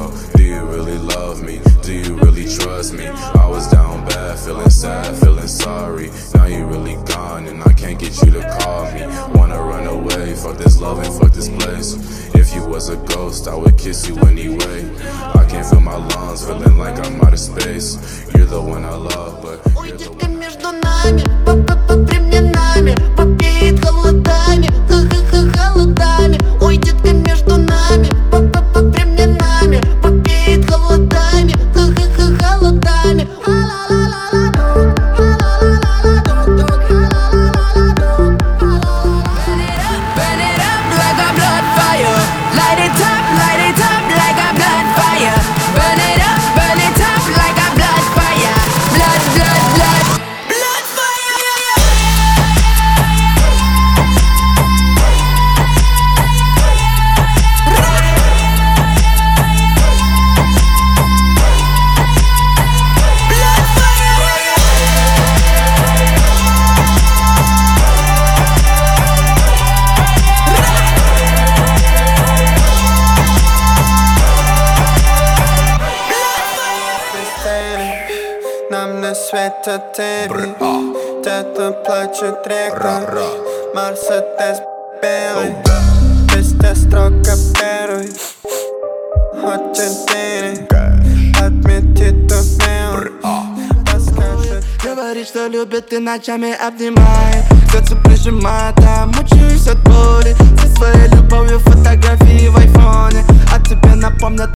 ago. Do you really love me? Do you really trust me? I was down bad, feeling sad, feeling sorry. Now you really gone and I can't get you to call me. Wanna run away, fuck this love and fuck this place. If you was a ghost, I would kiss you anyway. I can't feel my lungs, feeling like I'm out of space. You're the one I love, but ой, детка, между нами, под временами попеет холодами, холодами. Ой, детка, между нами, под временами попеет холодами, холодами. Burn it up like a blood fire. Light it up like a blood fire. Burn it up like a blood fire. Blood, blood, blood. Blood fire, yeah, yeah. Blood fire, yeah, yeah. Нам не светят тебе, тето плачет река. Мерседес белый, везде строка первый. Хочет денег, отметит то смело. Говорит, что любит и ночами обнимает, сердце прижимает, а мучаюсь от боли. Со своей любовью фотографии в айфоне, а тебе напомнят